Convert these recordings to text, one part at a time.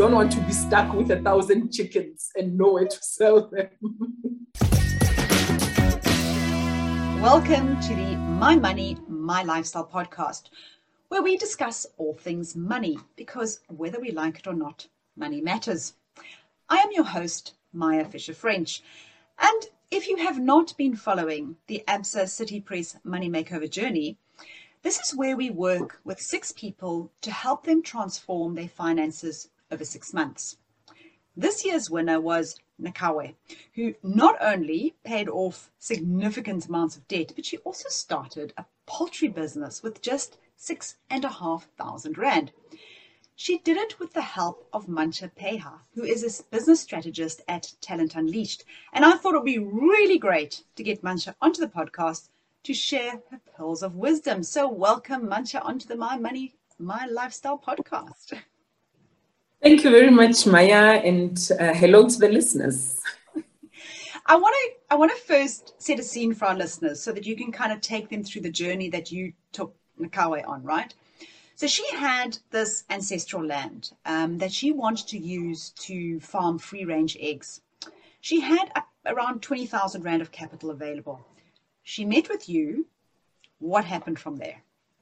don't want to be stuck with 1,000 chickens and nowhere to sell them. Welcome to the My Money, My Lifestyle podcast, where we discuss all things money, because whether we like it or not, money matters. I am your host, Maya Fisher-French, and if you have not been following the Absa City Press Money Makeover journey, this is where we work with 6 people to help them transform their finances over 6 months. This year's winner was Nakawe, who not only paid off significant amounts of debt, but she also started a poultry business with just 6,500 Rand. She did it with the help of Mantsha Peha, who is a business strategist at Talent Unleashed. And I thought it would be really great to get Mantsha onto the podcast to share her pearls of wisdom. So welcome, Mantsha, onto the My Money, My Lifestyle podcast. Thank you very much, Maya, and hello to the listeners. I want to first set a scene for our listeners so that you can kind of take them through the journey that you took Nakawe on, right? So she had this ancestral land that she wanted to use to farm free-range eggs. She had around 20,000 Rand of capital available. She met with you. What happened from there?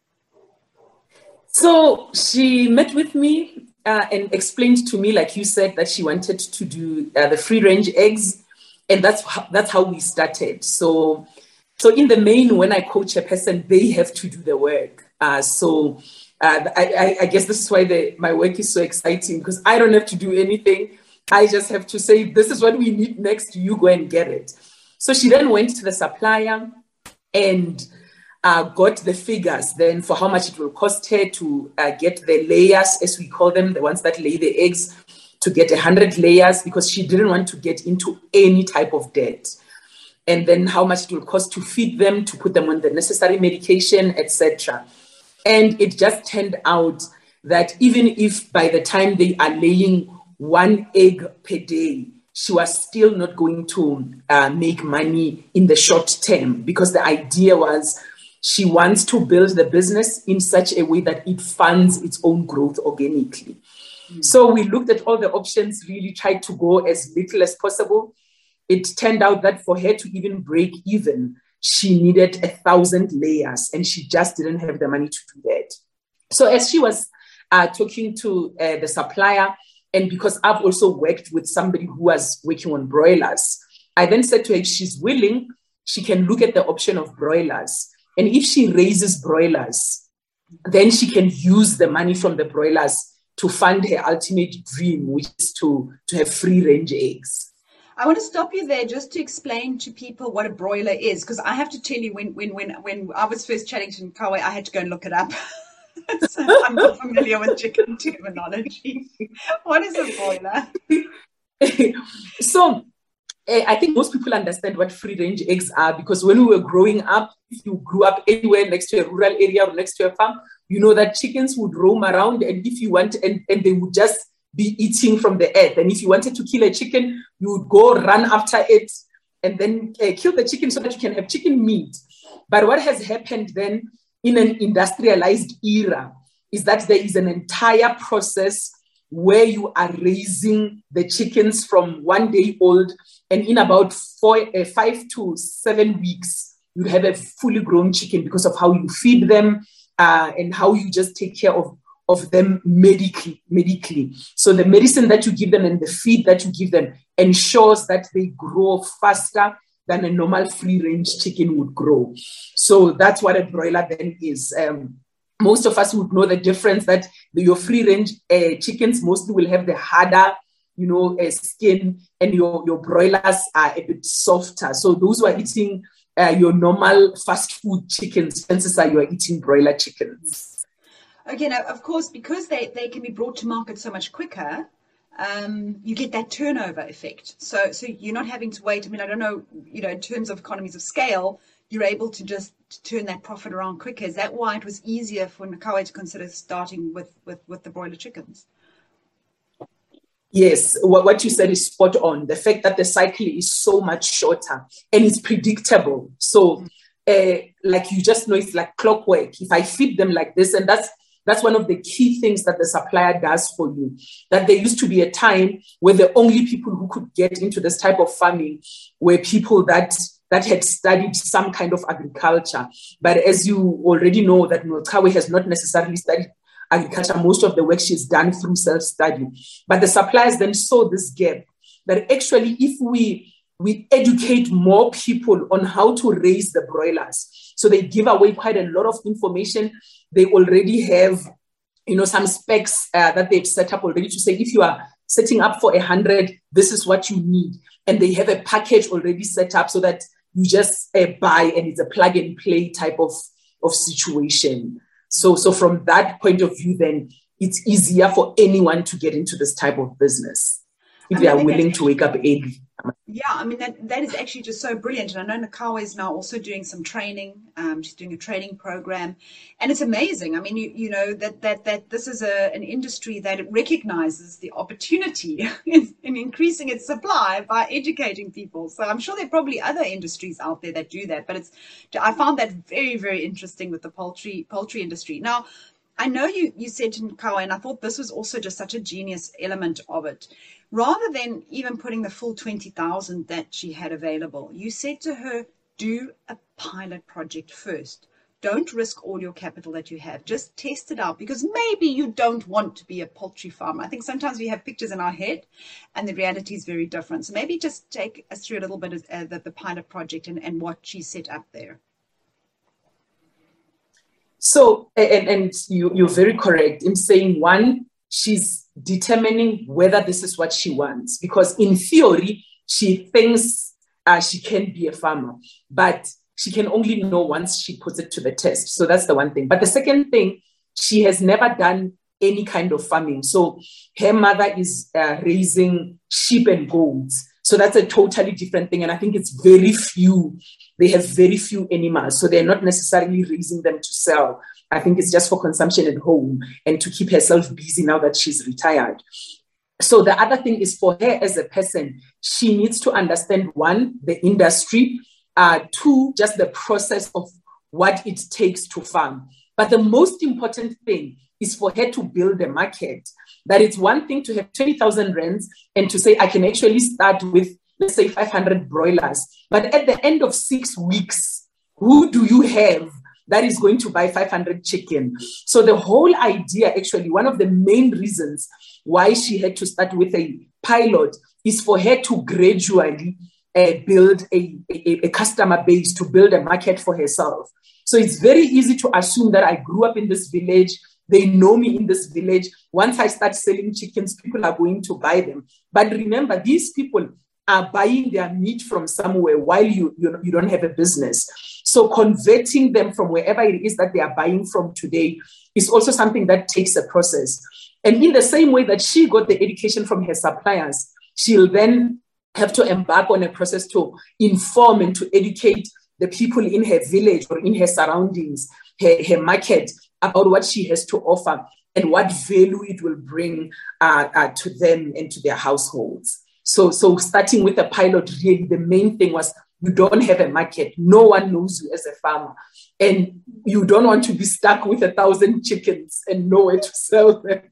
So she met with me and explained to me, like you said, that she wanted to do the free-range eggs. And that's how we started. So in the main, when I coach a person, they have to do the work. I guess this is why my work is so exciting, because I don't have to do anything. I just have to say, this is what we need next. You go and get it. So she then went to the supplier and got the figures then for how much it will cost her to get the layers, as we call them, the ones that lay the eggs, to get 100 layers, because she didn't want to get into any type of debt. And then how much it will cost to feed them, to put them on the necessary medication, etc. And it just turned out that even if by the time they are laying 1 egg per day, she was still not going to make money in the short term, because the idea was she wants to build the business in such a way that it funds its own growth organically. So we looked at all the options, really tried to go as little as possible. It turned out that for her to even break even, she needed 1,000 layers, and she just didn't have the money to do that. So as she was talking to the supplier, and because I've also worked with somebody who was working on broilers, I then said to her, if she's willing, she can look at the option of broilers. And if she raises broilers, then she can use the money from the broilers to fund her ultimate dream, which is to have free-range eggs. I want to stop you there just to explain to people what a broiler is, because I have to tell you, when I was first chatting to Nakawe, I had to go and look it up. So I'm not familiar with chicken terminology. What is a broiler? So I think most people understand what free-range eggs are, because when we were growing up, if you grew up anywhere next to a rural area or next to a farm, you know that chickens would roam around, and if you want, and they would just be eating from the earth. And if you wanted to kill a chicken, you would go run after it and then kill the chicken so that you can have chicken meat. But what has happened then in an industrialized era is that there is an entire process where you are raising the chickens from 1 day old, and in about 5 to 7 weeks, you have a fully grown chicken, because of how you feed them and how you just take care of them medically. So the medicine that you give them and the feed that you give them ensures that they grow faster than a normal free-range chicken would grow. So that's what a broiler then is. Most of us would know the difference, that your free-range chickens mostly will have the harder, skin, and your broilers are a bit softer. So those who are eating your normal fast food chickens, chances are you are eating broiler chickens. Okay, now, of course, because they can be brought to market so much quicker, you get that turnover effect. So you're not having to wait. I mean, I don't know, in terms of economies of scale, you're able to just turn that profit around quicker. Is that why it was easier for Nakawe to consider starting with the broiler chickens? Yes, what you said is spot on. The fact that the cycle is so much shorter and it's predictable. So like you just know, it's like clockwork. If I feed them like this, and that's that's one of the key things that the supplier does for you. That there used to be a time where the only people who could get into this type of farming were people that had studied some kind of agriculture. But as you already know, that Nolchawe has not necessarily studied agriculture. Most of the work she's done through self-study. But the suppliers then saw this gap, that actually if we educate more people on how to raise the broilers, so they give away quite a lot of information. They already have, some specs that they've set up already to say, if you are setting up for 100, this is what you need. And they have a package already set up so that you just buy, and it's a plug and play type of situation. So from that point of view, then it's easier for anyone to get into this type of business if they are willing to wake up early. Yeah, I mean, that is actually just so brilliant. And I know Nolchawe is now also doing some training. She's doing a training program. And it's amazing. I mean, you know, that this is an industry that recognizes the opportunity in increasing its supply by educating people. So I'm sure there are probably other industries out there that do that. But I found that very, very interesting with the poultry industry. Now, I know you said to Nolchawe, and I thought this was also just such a genius element of it. Rather than even putting the full 20,000 that she had available, you said to her, do a pilot project first. Don't risk all your capital that you have. Just test it out, because maybe you don't want to be a poultry farmer. I think sometimes we have pictures in our head and the reality is very different. So maybe just take us through a little bit of the pilot project and what she set up there. So, and you're very correct in saying, one, she's determining whether this is what she wants, because in theory, she thinks she can be a farmer, but she can only know once she puts it to the test. So that's the one thing. But the second thing, she has never done any kind of farming. So her mother is raising sheep and goats. So that's a totally different thing. And I think it's very few. They have very few animals. So they're not necessarily raising them to sell. I think it's just for consumption at home and to keep herself busy now that she's retired. So the other thing is, for her as a person, she needs to understand, one, the industry, two, just the process of what it takes to farm. But the most important thing is for her to build a market. That it's one thing to have 20,000 rands and to say, I can actually start with, let's say, 500 broilers. But at the end of 6 weeks, who do you have that is going to buy 500 chicken? So the whole idea, actually, one of the main reasons why she had to start with a pilot is for her to gradually build a customer base, to build a market for herself. So it's very easy to assume that I grew up in this village, they know me in this village. Once I start selling chickens, people are going to buy them. But remember, these people are buying their meat from somewhere while you don't have a business. So converting them from wherever it is that they are buying from today is also something that takes a process. And in the same way that she got the education from her suppliers, she'll then have to embark on a process to inform and to educate the people in her village or in her surroundings, her market, about what she has to offer and what value it will bring to them and to their households. So starting with a pilot, really, the main thing was, you don't have a market. No one knows you as a farmer. And you don't want to be stuck with 1,000 chickens and nowhere to sell them.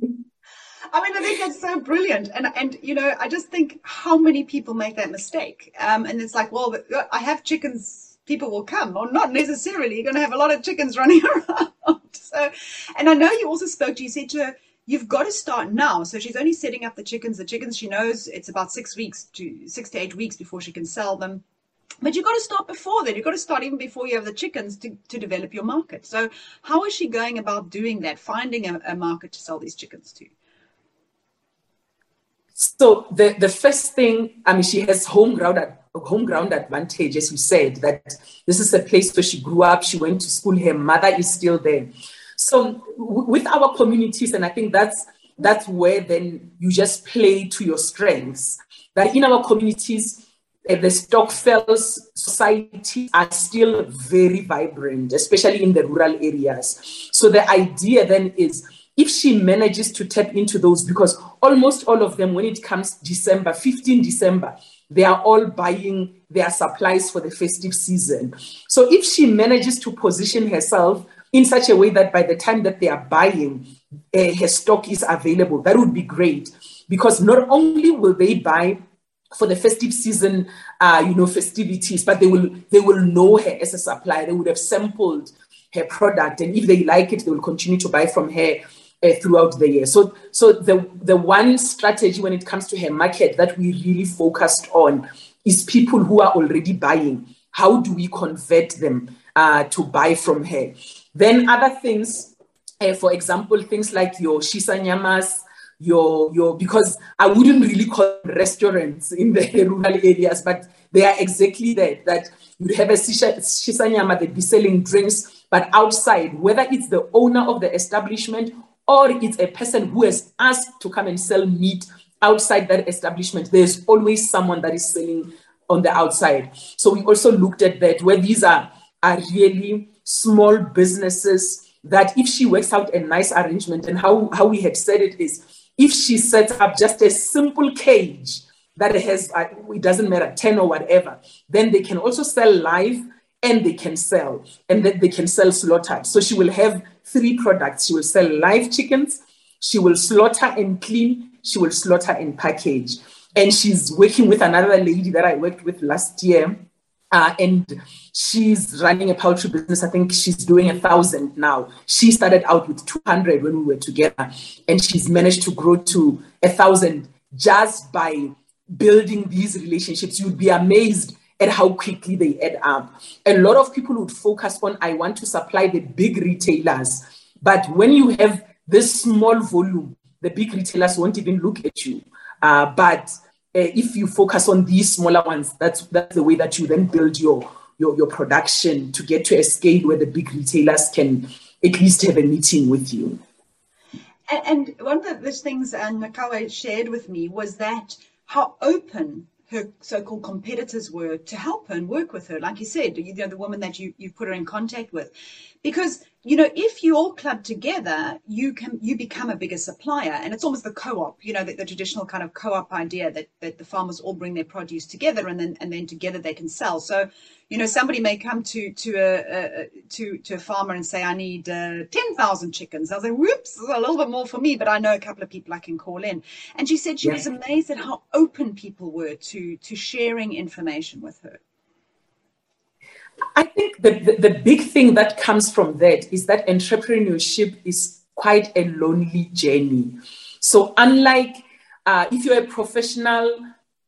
I mean, I think that's so brilliant. And you know, I just think how many people make that mistake. And it's like, well, I have chickens, people will come, or not necessarily. You're going to have a lot of chickens running around. So, and I know you also you said to her, you've got to start now. So she's only setting up the chickens. The chickens, she knows it's about 6 to 8 weeks before she can sell them. But you've got to start before then. You've got to start even before you have the chickens to develop your market. So how is she going about doing that, finding a market to sell these chickens to? So the first thing, I mean, she has home ground advantage, as you said, that this is a place where she grew up, she went to school, her mother is still there. So with our communities, and I think that's where then you just play to your strengths, that in our communities, the Stokvels society are still very vibrant, especially in the rural areas. So the idea then is, if she manages to tap into those, because almost all of them, when it comes December, 15 December, they are all buying their supplies for the festive season. So if she manages to position herself in such a way that by the time that they are buying, her stock is available. That would be great, because not only will they buy for the festive season, festivities, but they will know her as a supplier. They would have sampled her product, and if they like it, they will continue to buy from her throughout the year. So the one strategy when it comes to her market that we really focused on is people who are already buying. How do we convert them to buy from her? Then other things, for example, things like your shisanyama's, because I wouldn't really call them restaurants in the rural areas, but they are exactly that you have a shisanyama, they'd be selling drinks, but outside, whether it's the owner of the establishment or it's a person who has asked to come and sell meat outside that establishment, there's always someone that is selling on the outside. So we also looked at that, where these are really small businesses that if she works out a nice arrangement, and how we had said it is, if she sets up just a simple cage that has, it doesn't matter, 10 or whatever, then they can also sell live and they can sell slaughtered. So she will have 3 products. She will sell live chickens, she will slaughter and clean, she will slaughter and package. And she's working with another lady that I worked with last year, and she's running a poultry business. I think she's doing 1,000 now. She started out with 200 when we were together, and she's managed to grow to 1,000 just by building these relationships. You'd be amazed at how quickly they add up. A lot of people would focus on, I want to supply the big retailers. But when you have this small volume, the big retailers won't even look at you. But if you focus on these smaller ones, that's the way that you then build your production to get to a scale where the big retailers can at least have a meeting with you. And one of the things Nakawa shared with me was that how open her so-called competitors were to help her and work with her. Like you said, the woman that you've put her in contact with. Because, if you all club together, you become a bigger supplier. And it's almost the co-op, the traditional kind of co-op idea that the farmers all bring their produce together and then together they can sell. So, somebody may come to a farmer and say, I need 10,000 chickens. I'll say, whoops, a little bit more for me, but I know a couple of people I can call in. And she said she was amazed at how open people were to sharing information with her. I think the big thing that comes from that is that entrepreneurship is quite a lonely journey. So unlike if you're a professional,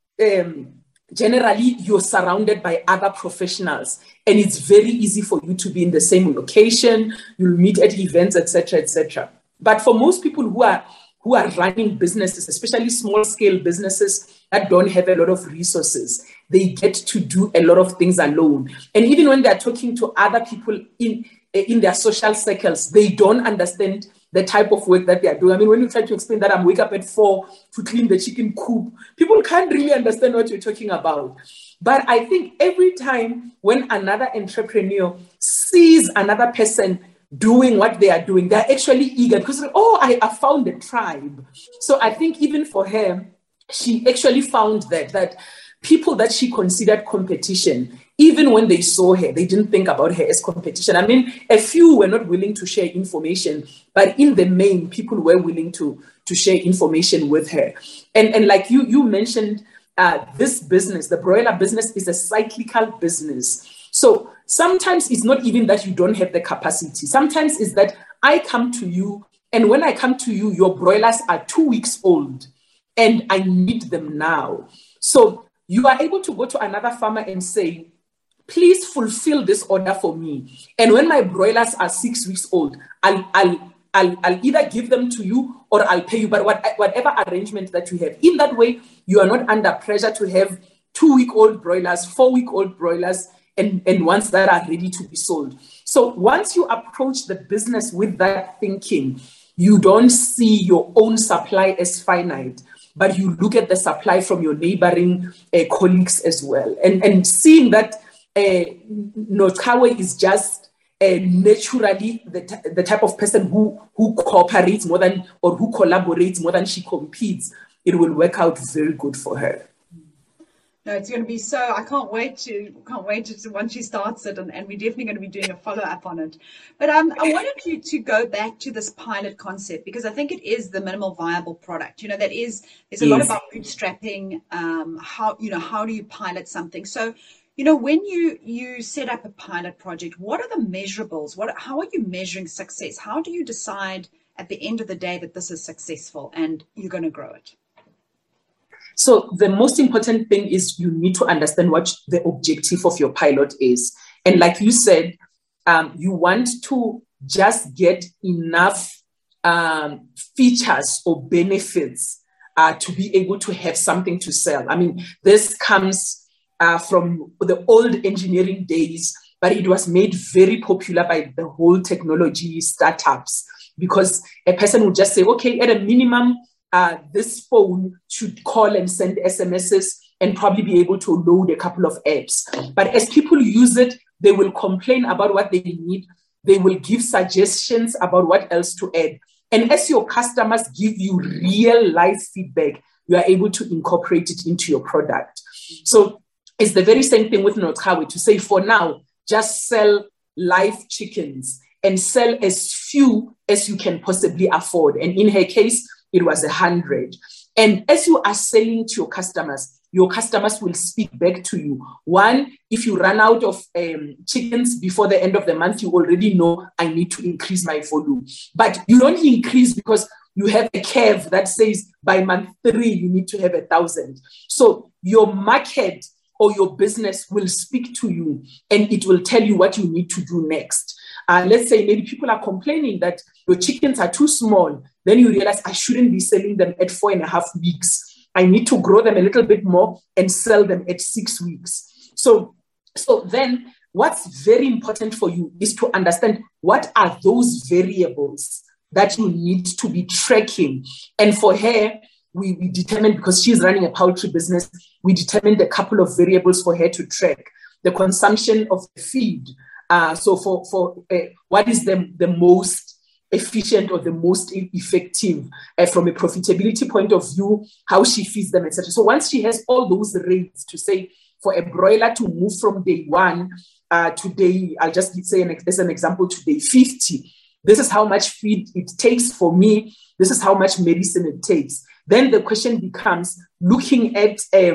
generally you're surrounded by other professionals, and it's very easy for you to be in the same location. You'll meet at events, etc., etc. But for most people who are running businesses, especially small scale businesses that don't have a lot of resources, they get to do a lot of things alone. And even when they're talking to other people in their social circles, they don't understand the type of work that they are doing. I mean, when you try to explain that I'm wake up at 4 to clean the chicken coop, people can't really understand what you're talking about. But I think every time when another entrepreneur sees another person doing what they are doing, they're actually eager because, I found a tribe. So I think even for her, she actually found that people that she considered competition, even when they saw her, they didn't think about her as competition. I mean, a few were not willing to share information, but in the main, people were willing to share information with her. And like you mentioned, this business, the broiler business, is a cyclical business. So sometimes it's not even that you don't have the capacity. Sometimes it's that I come to you, and when I come to you, your broilers are 2 weeks old, and I need them now. So you are able to go to another farmer and say, please fulfill this order for me. And when my broilers are 6 weeks old, I'll either give them to you or I'll pay you, but whatever arrangement that you have. In that way, you are not under pressure to have 2-week-old broilers, 4-week-old broilers, and ones that are ready to be sold. So once you approach the business with that thinking, you don't see your own supply as finite, but you look at the supply from your neighboring colleagues as well. And seeing that Notkawe is just naturally the type of person who cooperates more than, or who collaborates more than she competes, it will work out very good for her. No, it's going to be so. I can't wait to once she starts it, and we're definitely going to be doing a follow up on it. But I wanted you to go back to this pilot concept because I think it is the minimal viable product. There's a lot Yes. about bootstrapping. How do you pilot something? So, when you set up a pilot project, what are the measurables? How are you measuring success? How do you decide at the end of the day that this is successful and you're going to grow it? So the most important thing is you need to understand what the objective of your pilot is. And like you said, you want to just get enough features or benefits to be able to have something to sell. I mean, this comes from the old engineering days, but it was made very popular by the whole technology startups because a person would just say, okay, at a minimum, this phone should call and send SMSs and probably be able to load a couple of apps. But as people use it, they will complain about what they need. They will give suggestions about what else to add. And as your customers give you real life feedback, you are able to incorporate it into your product. So it's the very same thing with Notkawe to say, for now, just sell live chickens and sell as few as you can possibly afford. And in her case, it was 100. And as you are selling to your customers will speak back to you. One, if you run out of chickens before the end of the month, you already know I need to increase my volume. But you don't increase because you have a curve that says by month 3, you need to have 1,000. So your market or your business will speak to you and it will tell you what you need to do next. Let's say maybe people are complaining that your chickens are too small. Then you realize I shouldn't be selling them at 4.5 weeks. I need to grow them a little bit more and sell them at 6 weeks. So then what's very important for you is to understand what are those variables that you need to be tracking. And for her, we determined, because she's running a poultry business, we determined a couple of variables for her to track. The consumption of the feed. So for what is the most efficient or the most effective from a profitability point of view, how she feeds them, etc. So once she has all those rates to say, for a broiler to move from day 1 to day, I'll just say as an example, to day 50, this is how much feed it takes for me, this is how much medicine it takes. Then the question becomes looking at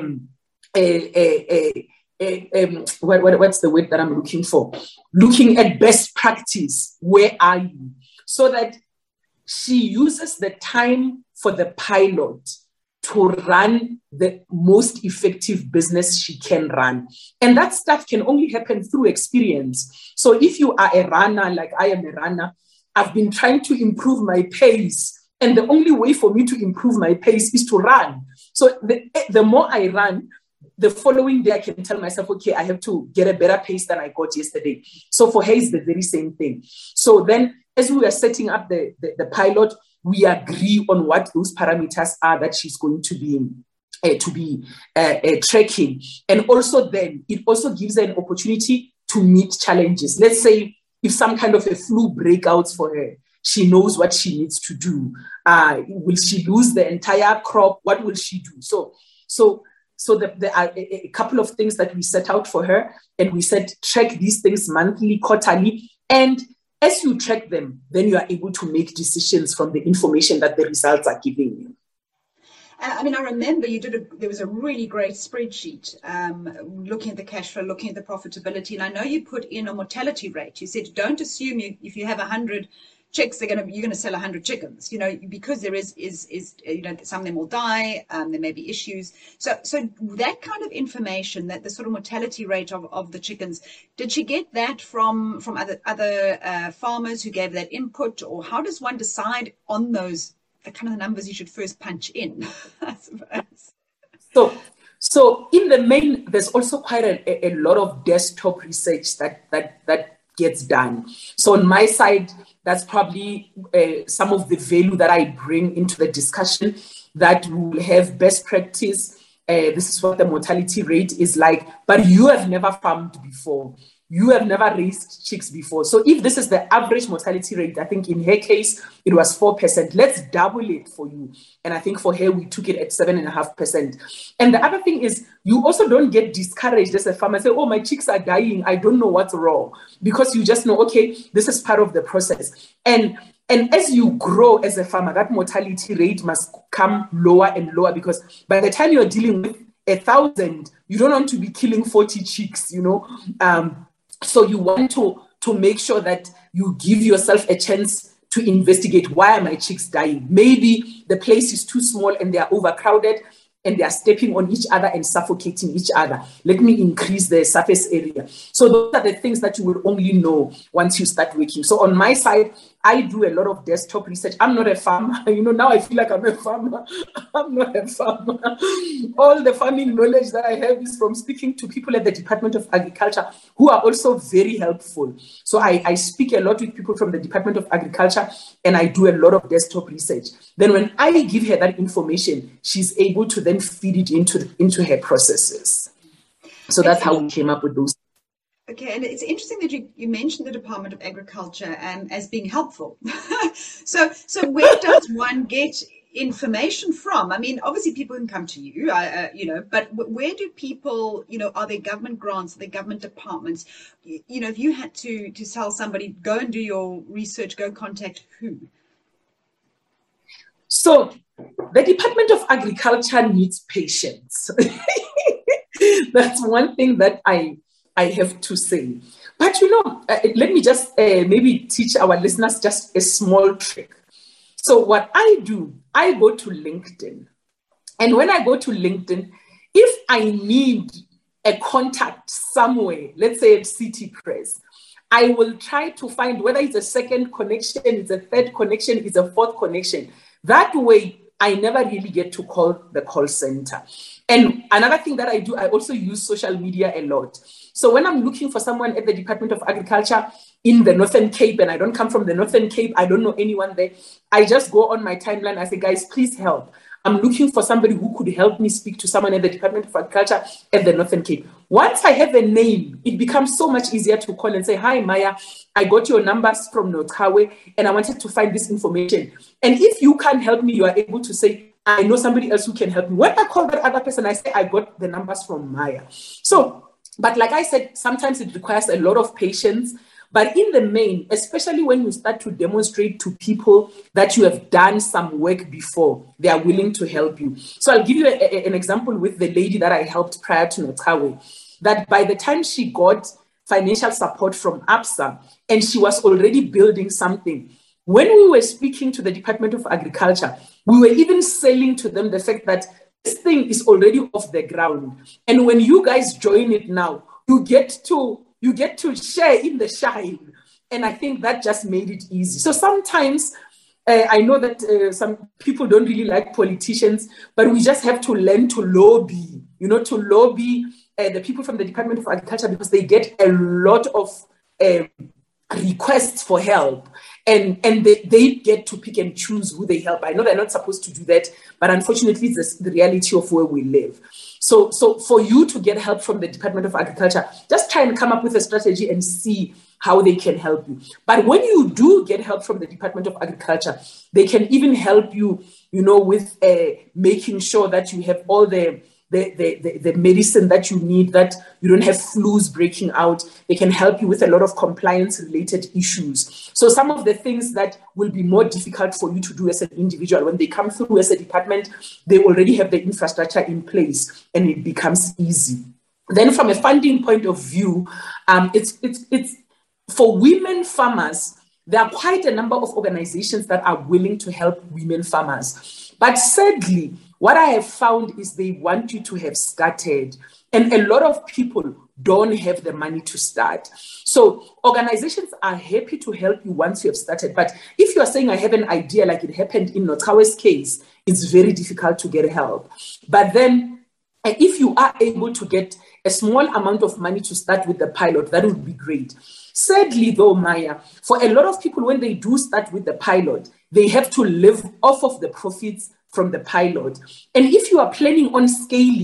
what's the word that I'm looking for? Looking at best practice. Where are you? So that she uses the time for the pilot to run the most effective business she can run. And that stuff can only happen through experience. So if you are a runner, like I am a runner, I've been trying to improve my pace. And the only way for me to improve my pace is to run. So the more I run, the following day I can tell myself, okay, I have to get a better pace than I got yesterday. So for her, it's the very same thing. So then as we are setting up the pilot, we agree on what those parameters are that she's going to be tracking. And also then it also gives her an opportunity to meet challenges. Let's say if some kind of a flu breakouts for her, she knows what she needs to do. Will she lose the entire crop? What will she do? So there are a couple of things that we set out for her, and we said track these things monthly, quarterly, and as you track them, then you are able to make decisions from the information that the results are giving you. I remember there was a really great spreadsheet looking at the cash flow, looking at the profitability. And I know you put in a mortality rate. You said, don't assume if you have 100 chicks, you're going to sell 100 chickens, because there is some of them will die. There may be issues. So that kind of information, that the sort of mortality rate of the chickens, did she get that from other farmers who gave that input, or how does one decide on those, the kind of numbers you should first punch in, I suppose? So in the main, there's also quite a lot of desktop research that gets done. So on my side, that's probably some of the value that I bring into the discussion, that will have best practice. This is what the mortality rate is like, but you have never farmed before. you have never raised chicks before. So if this is the average mortality rate, I think in her case, it was 4%. Let's double it for you. And I think for her, we took it at 7.5%. And the other thing is, you also don't get discouraged as a farmer. Say, oh, my chicks are dying. I don't know what's wrong. Because you just know, okay, this is part of the process. And as you grow as a farmer, that mortality rate must come lower and lower, because by the time you're dealing with 1,000, you don't want to be killing 40 chicks, So you want to make sure that you give yourself a chance to investigate, why are my chicks dying? Maybe the place is too small and they are overcrowded and they are stepping on each other and suffocating each other. Let me increase the surface area. So those are the things that you will only know once you start working. So on my side, I do a lot of desktop research. I'm not a farmer. Now I feel like I'm a farmer. I'm not a farmer. All the farming knowledge that I have is from speaking to people at the Department of Agriculture who are also very helpful. So I speak a lot with people from the Department of Agriculture, and I do a lot of desktop research. Then when I give her that information, she's able to then feed it into her processes. So that's how we came up with those. Okay, and it's interesting that you mentioned the Department of Agriculture as being helpful. So where does one get information from? I mean, obviously people can come to you, but where do people, are there government grants, are there government departments? If you had to tell somebody, go and do your research, go contact who? So the Department of Agriculture needs patience. That's one thing that I have to say. But let me just maybe teach our listeners just a small trick. So what I do, I go to LinkedIn. And when I go to LinkedIn, if I need a contact somewhere, let's say at City Press, I will try to find whether it's a second connection, it's a third connection, it's a fourth connection. That way, I never really get to call the call center. And another thing that I do, I also use social media a lot. So when I'm looking for someone at the Department of Agriculture in the Northern Cape, and I don't come from the Northern Cape, I don't know anyone there, I just go on my timeline. I say, guys, please help. I'm looking for somebody who could help me speak to someone at the Department of Agriculture at the Northern Cape. Once I have a name, it becomes so much easier to call and say, hi, Maya, I got your numbers from Notkawe, and I wanted to find this information. And if you can't help me, you are able to say, I know somebody else who can help me. When I call that other person, I say, I got the numbers from Maya. So, but like I said, sometimes it requires a lot of patience. But in the main, especially when you start to demonstrate to people that you have done some work before, they are willing to help you. So I'll give you an example with the lady that I helped prior to Notkawe, that by the time she got financial support from ABSA and she was already building something, when we were speaking to the Department of Agriculture, we were even selling to them the fact that this thing is already off the ground. And when you guys join it now, you get to share in the shine. And I think that just made it easy. So sometimes I know that some people don't really like politicians, but we just have to learn to lobby, the people from the Department of Agriculture, because they get a lot of requests for help. And they get to pick and choose who they help. I know they're not supposed to do that, but unfortunately, it's the reality of where we live. So for you to get help from the Department of Agriculture, just try and come up with a strategy and see how they can help you. But when you do get help from the Department of Agriculture, they can even help you, with making sure that you have all the medicine that you need, that you don't have flus breaking out. They can help you with a lot of compliance-related issues. So some of the things that will be more difficult for you to do as an individual, when they come through as a department, they already have the infrastructure in place and it becomes easy. Then from a funding point of view, it's for women farmers, there are quite a number of organizations that are willing to help women farmers. But sadly, what I have found is they want you to have started, and a lot of people don't have the money to start. So organizations are happy to help you once you have started. But if you are saying, I have an idea, like it happened in Notkawe's case, it's very difficult to get help. But then if you are able to get a small amount of money to start with the pilot, that would be great. Sadly, though, Maya, for a lot of people, when they do start with the pilot, they have to live off of the profits from the pilot. And if you are planning on scaling,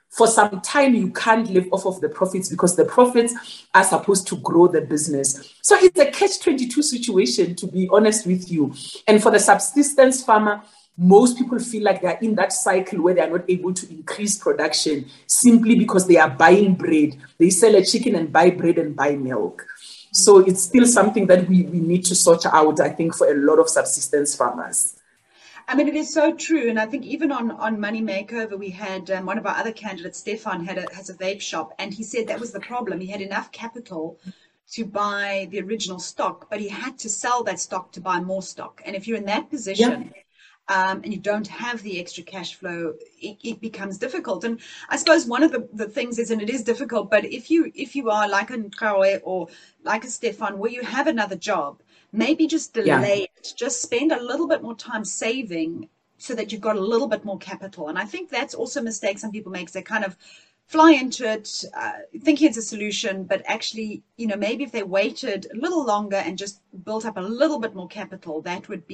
for some time, you can't live off of the profits because the profits are supposed to grow the business. So it's a catch-22 situation, to be honest with you. And for the subsistence farmer, most people feel like they're in that cycle where they're not able to increase production simply because they are buying bread. They sell a chicken and buy bread and buy milk. So it's still something that we need to sort out, I think, for a lot of subsistence farmers. I mean, it is so true. And I think even on Money Makeover, we had one of our other candidates, Stefan, has a vape shop. And he said that was the problem. He had enough capital to buy the original stock, but he had to sell that stock to buy more stock. And if you're in that position, and you don't have the extra cash flow, it becomes difficult. And I suppose one of the things is, and it is difficult, but if you are like a Nkawe or like a Stefan, where you have another job, maybe just delay it, just spend a little bit more time saving so that you've got a little bit more capital. And I think that's also a mistake some people make. They kind of fly into it thinking it's a solution, but actually, maybe if they waited a little longer and just built up a little bit more capital, that would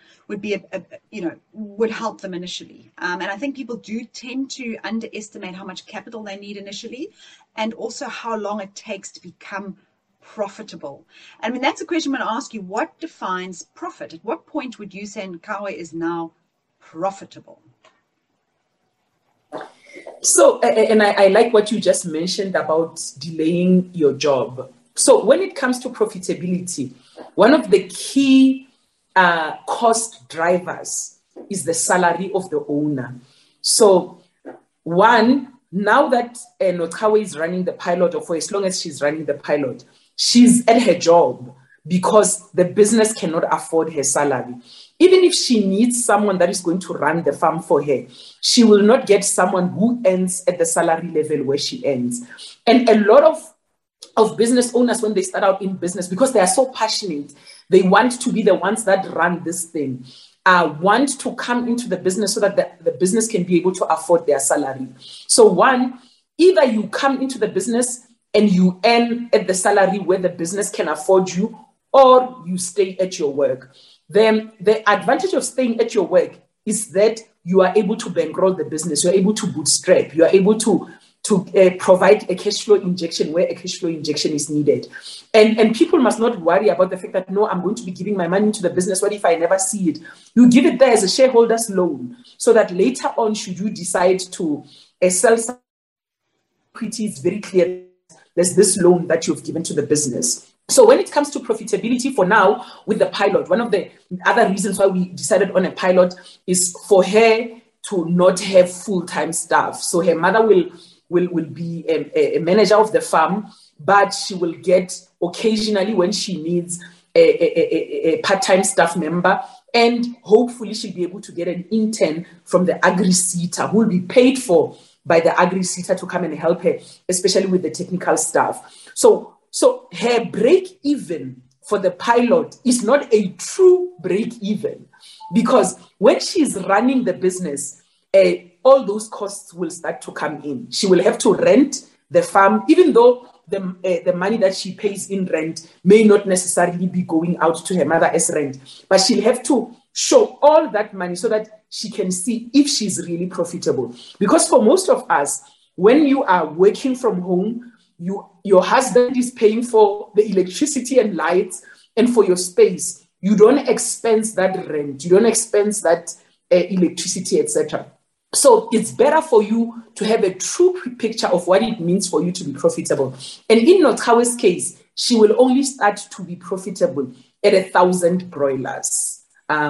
help them initially. And I think people do tend to underestimate how much capital they need initially, and also how long it takes to become profitable. I mean, that's a question I'm going to ask you. What defines profit? At what point would you say Nkawe is now profitable? So, and I like what you just mentioned about delaying your job. So when it comes to profitability, one of the key cost drivers is the salary of the owner. So one, now that Notkawe is running the pilot, or for as long as she's running the pilot, she's at her job because the business cannot afford her salary. Even if she needs someone that is going to run the farm for her, she will not get someone who ends at the salary level where she ends. And a lot of business owners, when they start out in business, because they are so passionate, they want to be the ones that run this thing, want to come into the business so that the business can be able to afford their salary. So one, either you come into the business and you earn at the salary where the business can afford you, or you stay at your work. Then the advantage of staying at your work is that you are able to bankroll the business. You're able to bootstrap. You are able to provide a cash flow injection where a cash flow injection is needed. And people must not worry about the fact that, no, I'm going to be giving my money into the business. What if I never see it? You give it there as a shareholder's loan so that later on, should you decide to sell some equity, it's very clear there's this loan that you've given to the business. So when it comes to profitability for now with the pilot, one of the other reasons why we decided on a pilot is for her to not have full-time staff. So her mother will be a manager of the farm, but she will get occasionally, when she needs, a part-time staff member, and hopefully she'll be able to get an intern from the agri-SETA who will be paid for by the agri-SETA to come and help her, especially with the technical staff. So her break even for the pilot is not a true break even, because when she's running the business, all those costs will start to come in. She will have to rent the farm, even though the money that she pays in rent may not necessarily be going out to her mother as rent, but she'll have to show all that money so that she can see if she's really profitable. Because for most of us, when you are working from home, your husband is paying for the electricity and lights and for your space. You don't expense that rent. You don't expense that electricity, etc. So it's better for you to have a true picture of what it means for you to be profitable. And in Notkawe's case, she will only start to be profitable at 1,000 broilers.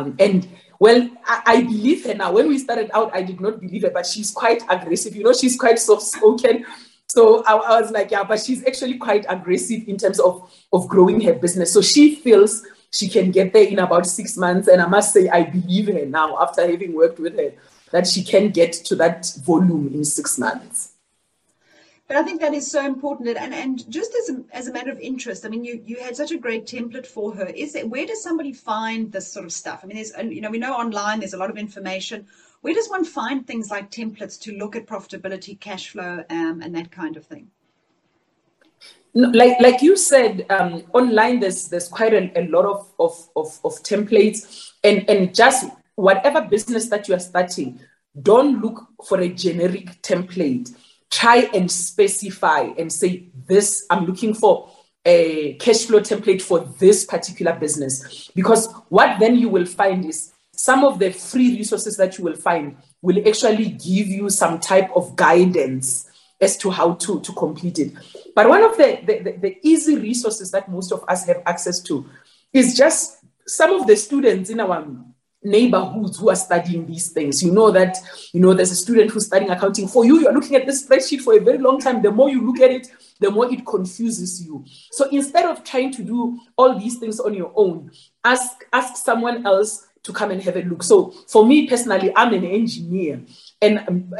I believe her now. When we started out, I did not believe her, but she's quite aggressive. She's quite soft-spoken. So I was like, yeah, but she's actually quite aggressive in terms of growing her business. So she feels she can get there in about 6 months. And I must say, I believe her now, after having worked with her, that she can get to that volume in 6 months. But I think that is so important. And just as a matter of interest, I mean, you had such a great template for her. Where does somebody find this sort of stuff? I mean, we know online there's a lot of information. Where does one find things like templates to look at profitability, cash flow, and that kind of thing? No, like you said, online there's quite a lot of templates, and just whatever business that you are starting, don't look for a generic template. try and specify and say, this, I'm looking for a cash flow template for this particular business. Because what then you will find is some of the free resources that you will find will actually give you some type of guidance as to how to complete it. But one of the easy resources that most of us have access to is just some of the students in our neighborhoods who are studying these things. You know that, there's a student who's studying accounting. For you, you're looking at this spreadsheet for a very long time. The more you look at it, the more it confuses you. So instead of trying to do all these things on your own, ask someone else to come and have a look. So for me personally, I'm an engineer, and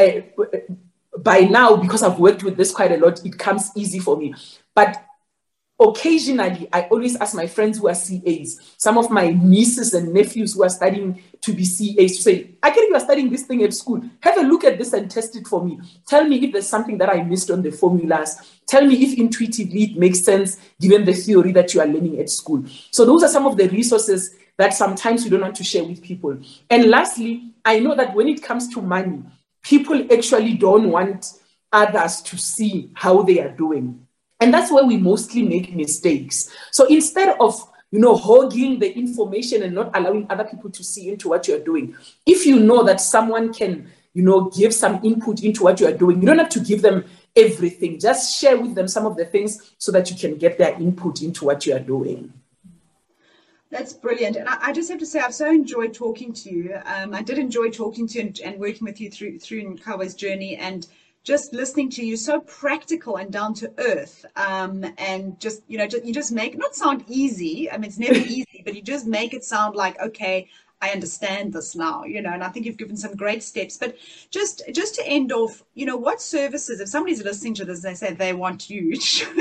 by now, because I've worked with this quite a lot, it comes easy for me. But occasionally, I always ask my friends who are CAs, some of my nieces and nephews who are studying to be CAs, to say, I get you are studying this thing at school. Have a look at this and test it for me. Tell me if there's something that I missed on the formulas. Tell me if intuitively it makes sense given the theory that you are learning at school. So those are some of the resources that sometimes we don't want to share with people. And lastly, I know that when it comes to money, people actually don't want others to see how they are doing. And that's where we mostly make mistakes. So instead of, hogging the information and not allowing other people to see into what you're doing, if you know that someone can, give some input into what you're doing, you don't have to give them everything. Just share with them some of the things so that you can get their input into what you are doing. That's brilliant. And I just have to say, I've so enjoyed talking to you. I did enjoy talking to you and working with you through Nkawe's journey, and just listening to you, so practical and down to earth. And just, you just make it not sound easy. I mean, it's never easy, but you just make it sound like, okay, I understand this now, and I think you've given some great steps. But just to end off, what services, if somebody's listening to this, they say they want you,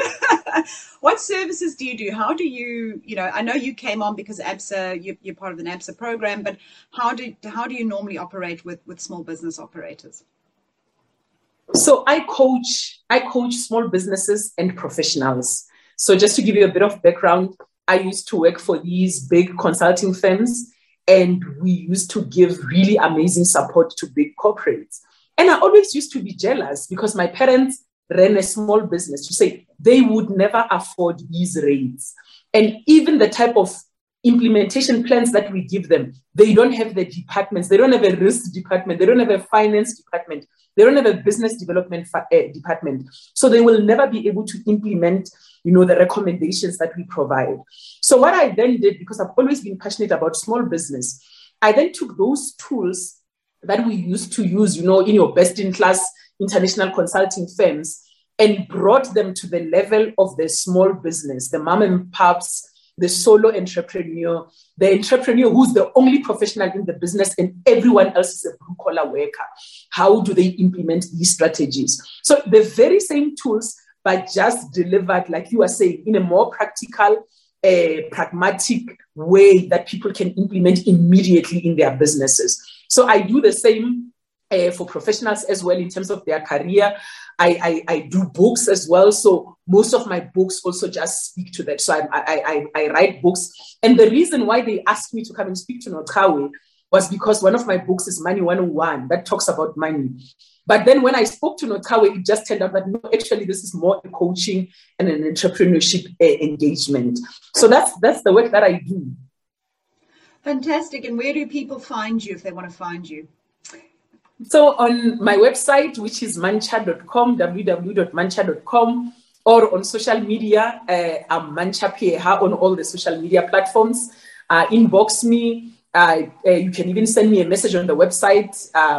what services do you do? How do you, I know you came on because ABSA, you're part of the ABSA program, but how do you normally operate with small business operators? So I coach small businesses and professionals. So just to give you a bit of background, I used to work for these big consulting firms, and we used to give really amazing support to big corporates. And I always used to be jealous because my parents ran a small business. To say they would never afford these rates. And even the type of implementation plans that we give them, they don't have the departments. They don't have a risk department. They don't have a finance department. They don't have a business development department. So they will never be able to implement, the recommendations that we provide. So what I then did, because I've always been passionate about small business, I then took those tools that we used to use, in your best-in-class international consulting firms, and brought them to the level of the small business, the mom and pops, the solo entrepreneur, the entrepreneur who's the only professional in the business and everyone else is a blue-collar worker. How do they implement these strategies? So the very same tools, but just delivered, like you are saying, in a more practical, pragmatic way that people can implement immediately in their businesses. So I do the same for professionals as well in terms of their career. I do books as well. So most of my books also just speak to that. So I write books. And the reason why they asked me to come and speak to Notkawe was because one of my books is Money 101 that talks about money. But then when I spoke to Notkawe, it just turned out that no, actually this is more a coaching and an entrepreneurship engagement. So that's the work that I do. Fantastic. And where do people find you if they want to find you? So on my website, which is mancha.com, www.mancha.com, or on social media, I'm Mancha Pieha on all the social media platforms. Inbox me. You can even send me a message on the website.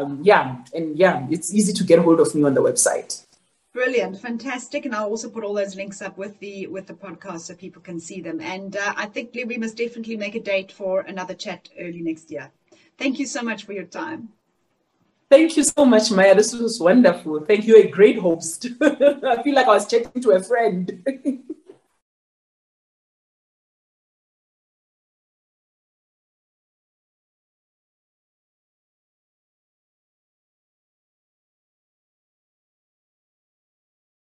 It's easy to get hold of me on the website. Brilliant, fantastic. And I'll also put all those links up with the podcast so people can see them. And I think we must definitely make a date for another chat early next year. Thank you so much for your time. Thank you so much, Maya. This was wonderful. Thank you. You're a great host. I feel like I was chatting to a friend.